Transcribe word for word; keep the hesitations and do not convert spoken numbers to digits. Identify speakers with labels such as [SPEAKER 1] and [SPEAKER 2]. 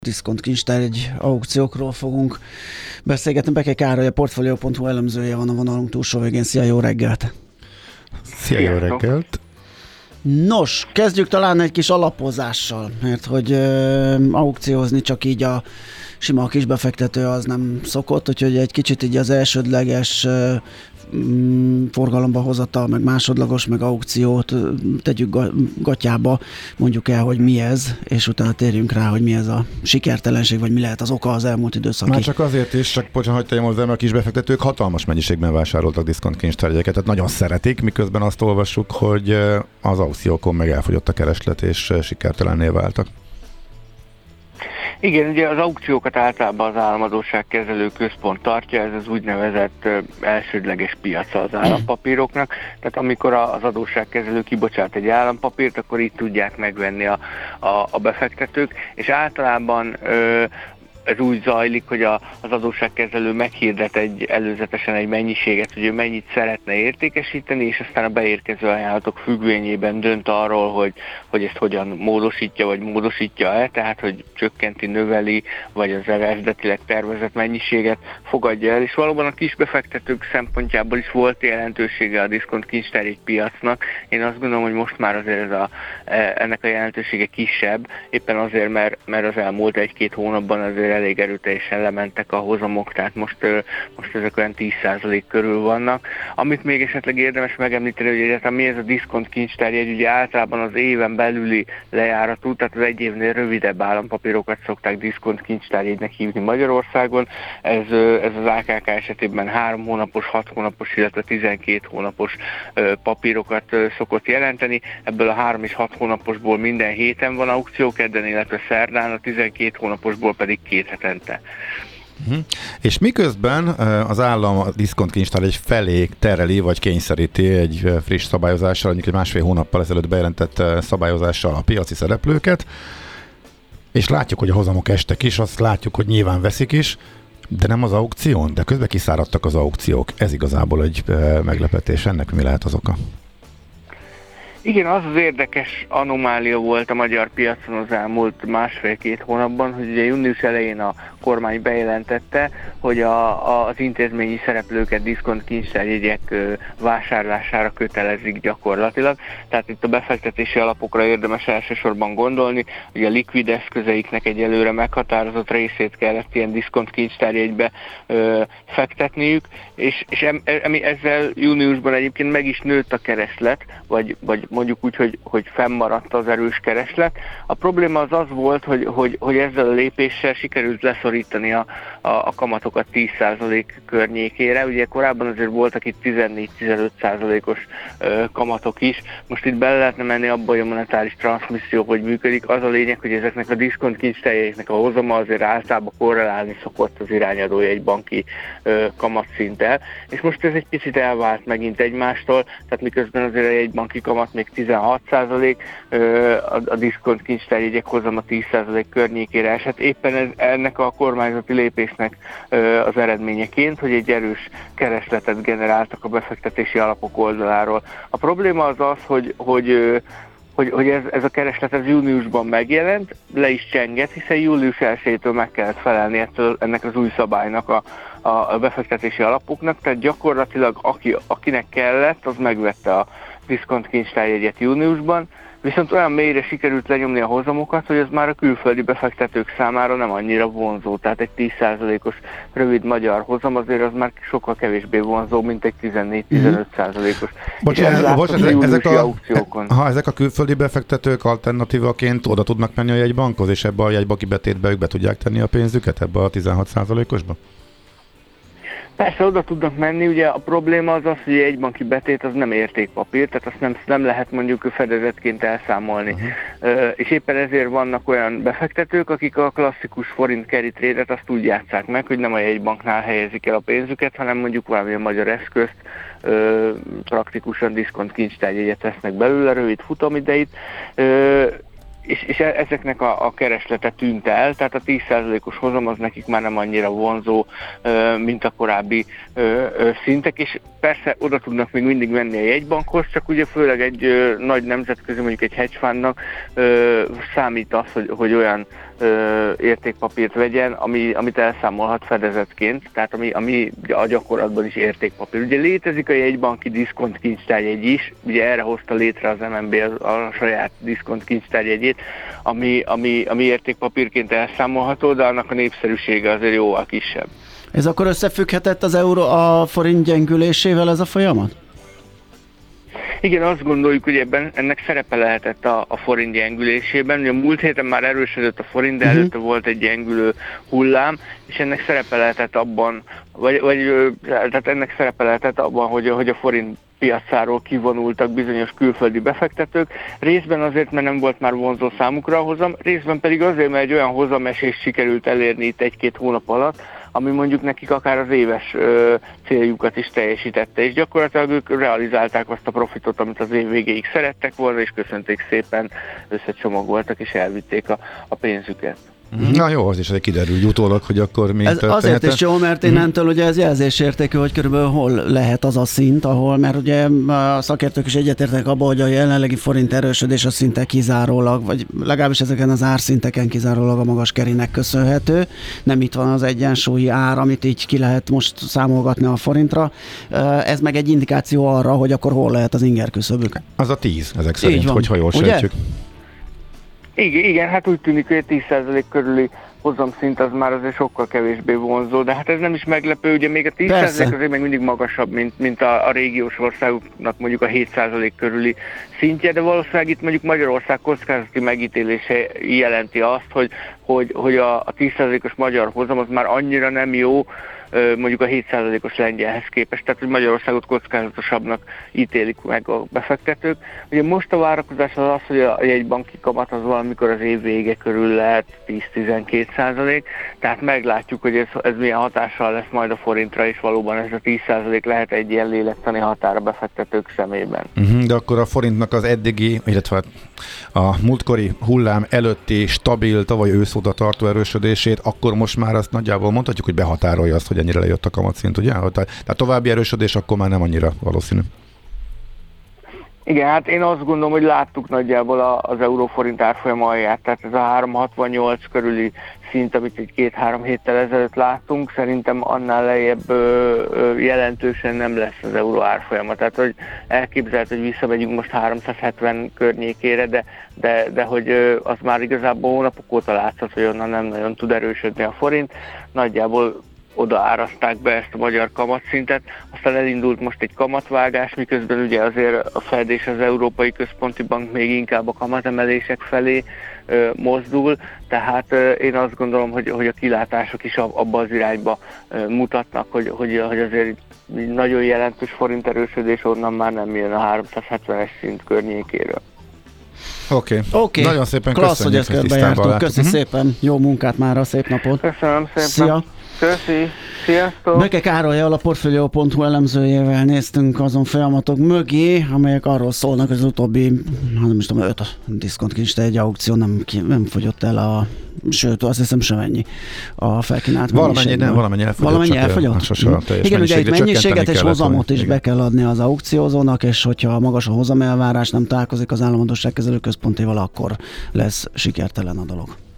[SPEAKER 1] Diszkont kincstár egy aukciókról fogunk beszélgetni. Beke Károly, a Portfolio pont hu elemzője van a vonalunk túlsó végén. Szia, jó reggelt!
[SPEAKER 2] Szia, jó reggelt!
[SPEAKER 1] Nos, kezdjük talán egy kis alapozással, mert hogy ö, aukciózni csak így a sima kisbefektető az nem szokott, úgyhogy egy kicsit így az elsődleges ö, forgalomba hozatal, meg másodlagos, meg aukciót tegyük gatyába, mondjuk el, hogy mi ez, és utána térjünk rá, hogy mi ez a sikertelenség, vagy mi lehet az oka az elmúlt időszaki.
[SPEAKER 2] Már csak azért is, csak bocsánat, hogy tegyem hozzá, mert a kisbefektetők hatalmas mennyiségben vásároltak diszkontkincstárjegyeket, tehát nagyon szeretik, miközben azt olvassuk, hogy az aukciókon meg elfogyott a kereslet, és sikertelenné váltak.
[SPEAKER 3] Igen, ugye az aukciókat általában az államadósságkezelő központ tartja, ez az úgynevezett elsődleges piaca az állampapíroknak, tehát amikor az adósságkezelő kibocsát egy állampapírt, akkor így tudják megvenni a, a, a befektetők, és általában ö, ez úgy zajlik, hogy a, az adósságkezelő meghirdet egy, előzetesen egy mennyiséget, hogy ő mennyit szeretne értékesíteni, és aztán a beérkező ajánlatok függvényében dönt arról, hogy, hogy ezt hogyan módosítja, vagy módosítja-e, tehát hogy csökkenti, növeli, vagy az eredetileg tervezett mennyiséget fogadja el, és valóban a kisbefektetők szempontjából is volt jelentősége a diszkontkincstár piacnak. Én azt gondolom, hogy most már azért ez a, ennek a jelentősége kisebb, éppen azért, mert, mert az elmúlt egy-két hónapban azért elég erőteljesen lementek a hozamok, tehát most, most ezek olyan tíz százalék körül vannak. Amit még esetleg érdemes megemlíteni, hogy egyáltalán mi ez a diszkontkincstárjegy, ugye általában az éven belüli lejáratú, tehát az egy évnél rövidebb állampapírokat szokták diszkontkincstárjegynek hívni Magyarországon. Ez, ez az á ká ká esetében három hónapos, hat hónapos, illetve tizenkét hónapos papírokat szokott jelenteni. Ebből a három és hat hónaposból minden héten van aukció, kedden, illetve szerdán, a tizenkét hónaposból pedig két hetente.
[SPEAKER 2] Uh-huh. És miközben az állam a diszkontkincstár egy felé tereli, vagy kényszeríti egy friss szabályozással, mondjuk egy másfél hónappal ezelőtt bejelentett szabályozással a piaci szereplőket, és látjuk, hogy a hozamok estek is, azt látjuk, hogy nyilván veszik is, de nem az aukción, de közben kiszáradtak az aukciók. Ez igazából egy meglepetés. Ennek mi lehet az oka?
[SPEAKER 3] Igen, az az érdekes anomália volt a magyar piacon az elmúlt másfél-két hónapban, hogy ugye június elején a kormány bejelentette, hogy a, a, az intézményi szereplőket diszkontkincstárjegyek vásárlására kötelezik gyakorlatilag. Tehát itt a befektetési alapokra érdemes elsősorban gondolni, hogy a likvid eszközeiknek egyelőre meghatározott részét kellett ilyen diszkontkincstárjegybe ö, fektetniük, és, és em, em, ezzel júniusban egyébként meg is nőtt a kereslet, vagy, vagy mondjuk úgy, hogy, hogy fennmaradt az erős kereslet. A probléma az az volt, hogy, hogy, hogy ezzel a lépéssel sikerült leszorítani a, a, a kamatokat tíz százalék környékére. Ugye korábban azért voltak itt tizennégy-tizenöt százalékos ö, kamatok is. Most itt bele lehetne menni abba, hogy a monetáris transzmisszió hogy működik. Az a lényeg, hogy ezeknek a diszkontkincstárjegyeknek a hozama azért általában korrelálni szokott az irányadója egy banki ö, kamatszinttel. És most ez egy picit elvált megint egymástól, tehát miközben azért egy banki kamat még tizenhat százalék, a, a diszkontkincstárjegyek hozama tíz százalék környékére esett. Éppen ez, ennek a kormányzati lépésnek az eredményeként, hogy egy erős keresletet generáltak a befektetési alapok oldaláról. A probléma az az, hogy, hogy hogy, hogy ez, ez a kereslet ez júniusban megjelent, le is csengett, hiszen július elsejétől meg kellett felelni ettől, ennek az új szabálynak a, a befektetési alapoknak, tehát gyakorlatilag aki, akinek kellett, az megvette a diszkontkincstárjegyet júniusban, viszont olyan mélyre sikerült lenyomni a hozamokat, hogy ez már a külföldi befektetők számára nem annyira vonzó. Tehát egy tíz százalékos rövid magyar hozam azért az már sokkal kevésbé vonzó, mint egy tizennégy-tizenöt százalékos.
[SPEAKER 2] Bocsánat, bocsánat, ezek a, ha ezek a külföldi befektetők alternatívaként oda tudnak menni a jegybankhoz, és ebbe a jegybanki betétbe ők be tudják tenni a pénzüket ebbe a tizenhat százalékosba?
[SPEAKER 3] Persze oda tudnak menni, ugye a probléma az az, hogy egy banki betét az nem értékpapír, tehát azt nem, nem lehet mondjuk fedezetként elszámolni. Uh-huh. Uh, és éppen ezért vannak olyan befektetők, akik a klasszikus forint carry trade-et azt úgy játsszák meg, hogy nem a jegybanknál helyezik el a pénzüket, hanem mondjuk valamilyen magyar eszközt, uh, praktikusan diszkontkincstárjegyet vesznek belőle, rövid futamidejét, uh, És, és ezeknek a, a kereslete tűnt el, tehát a tíz százalékos hozam az nekik már nem annyira vonzó, mint a korábbi szintek, és persze oda tudnak még mindig menni a jegybankhoz, csak ugye főleg egy nagy nemzetközi, mondjuk egy hedge fundnak számít az, hogy, hogy olyan ö, értékpapírt vegyen, ami, amit elszámolhat fedezetként, tehát ami, ami a gyakorlatban is értékpapír. Ugye létezik a jegybanki diszkontkincstárjegy is, ugye erre hozta létre az em en bé a, a saját diszkontkincstárjegyét, ami, ami, ami értékpapírként elszámolható, de annak a népszerűsége azért jóval kisebb.
[SPEAKER 1] Ez akkor összefügghetett az euró a forint gyengülésével ez a folyamat?
[SPEAKER 3] Igen, azt gondoljuk, hogy ebben ennek szerepe lehetett a, a forint gyengülésében. Ugye a múlt héten már erősödött a forint, de előtte uh-huh. volt egy gyengülő hullám, és ennek szerepe lehetett abban, vagy, vagy tehát ennek szerepe lehetett abban, hogy, hogy a forint piacáról kivonultak bizonyos külföldi befektetők, részben azért, mert nem volt már vonzó számukra a hozam, részben pedig azért, mert egy olyan hozamesést sikerült elérni itt egy-két hónap alatt, ami mondjuk nekik akár az éves ö, céljukat is teljesítette, és gyakorlatilag ők realizálták azt a profitot, amit az év végéig szerettek volna, és köszönték szépen, összecsomagoltak és elvitték a, a pénzüket.
[SPEAKER 2] Na jó, az is egy kiderül utólag, hogy akkor mi
[SPEAKER 1] ez azért is jó, mert innentől ugye ez jelzésértékű, hogy körülbelül hol lehet az a szint, ahol, mert ugye a szakértők is egyetértek abban, hogy a jelenlegi forint erősödés a szinte kizárólag, vagy legalábbis ezeken az árszinteken kizárólag a magas kerinek köszönhető. Nem itt van az egyensúlyi ár, amit így ki lehet most számolgatni a forintra. Ez meg egy indikáció arra, hogy akkor hol lehet az inger küszöbük.
[SPEAKER 2] Az a tíz ezek szerint, hogyha jól sejtjük.
[SPEAKER 3] Igen, igen, hát úgy tűnik, hogy a tíz százalék körüli hozamszint az már azért sokkal kevésbé vonzó, de hát ez nem is meglepő, ugye még a tíz százalék azért még mindig magasabb, mint, mint a, a régiós országoknak mondjuk a hét százalék körüli szintje, de valószínűleg itt mondjuk Magyarország kockázati megítélése jelenti azt, hogy, hogy, hogy a, a tíz százalékos magyar hozam az már annyira nem jó, mondjuk a hét százalékos lengyelhez képest, tehát hogy Magyarországot kockázatosabbnak ítélik meg a befektetők. Ugye most a várakozás az az, hogy a jegybanki kamat az valamikor az év vége körül lehet tíz-tizenkét százalék, tehát meglátjuk, hogy ez, ez milyen hatással lesz majd a forintra, és valóban ez a tíz százalék lehet egy ilyen lélektani határ a befektetők szemében.
[SPEAKER 2] Uh-huh, de akkor a forintnak az eddigi, illetve a múltkori hullám előtti stabil, tavaly ősz óta tartó erősödését, akkor most már azt nagyjából mondhatjuk, hogy behatárolja azt, hogy ennyire lejött a kamatszint, ugye? Tehát további erősödés akkor már nem annyira valószínű.
[SPEAKER 3] Igen, hát én azt gondolom, hogy láttuk nagyjából az euró-forint árfolyam alját, tehát ez a három hatvannyolc körüli szint, amit egy két-három héttel ezelőtt láttunk, szerintem annál lejjebb ö, ö, jelentősen nem lesz az euró árfolyama. Tehát, hogy elképzelhető, hogy visszamegyünk most háromszázhetven környékére, de, de, de hogy ö, az már igazából hónapok óta látszott, hogy onnan nem nagyon tud erősödni a forint. Nagyjából oda áraszták be ezt a magyar kamatszintet, aztán elindult most egy kamatvágás, miközben ugye azért a Fed és az Európai Központi Bank még inkább a kamatemelések felé ö, mozdul, tehát ö, én azt gondolom, hogy, hogy a kilátások is abba az irányba ö, mutatnak, hogy, hogy, hogy azért nagyon jelentős forint erősödés onnan már nem jön a háromszázhetvenes szint környékéről.
[SPEAKER 2] Oké, okay. okay. Nagyon szépen
[SPEAKER 1] Klassz,
[SPEAKER 2] köszönjük,
[SPEAKER 1] hogy ezt bejártunk. Köszi uh-huh. szépen, jó munkát mára, szép napot.
[SPEAKER 3] Köszönöm szépen.
[SPEAKER 1] Szia.
[SPEAKER 3] Köszi, sziasztok!
[SPEAKER 1] Beke Károlyal, a Portfolio pont hu elemzőjével néztünk azon folyamatok mögé, amelyek arról szólnak, hogy az utóbbi, nem is tudom, öt diszkontkincstár egy aukció nem, nem fogyott el a, sőt, azt hiszem sem ennyi a felkínált
[SPEAKER 2] valamennyi, nem, valamennyi elfogyott.
[SPEAKER 1] Valamennyi elfogyott?
[SPEAKER 2] Igen,
[SPEAKER 1] ugye egy mennyiséget és hozamot is be kell adni az aukciózónak, és hogyha magas a hozamelvárás, nem találkozik az államadósságkezelő központéval, akkor lesz sikertelen a dolog.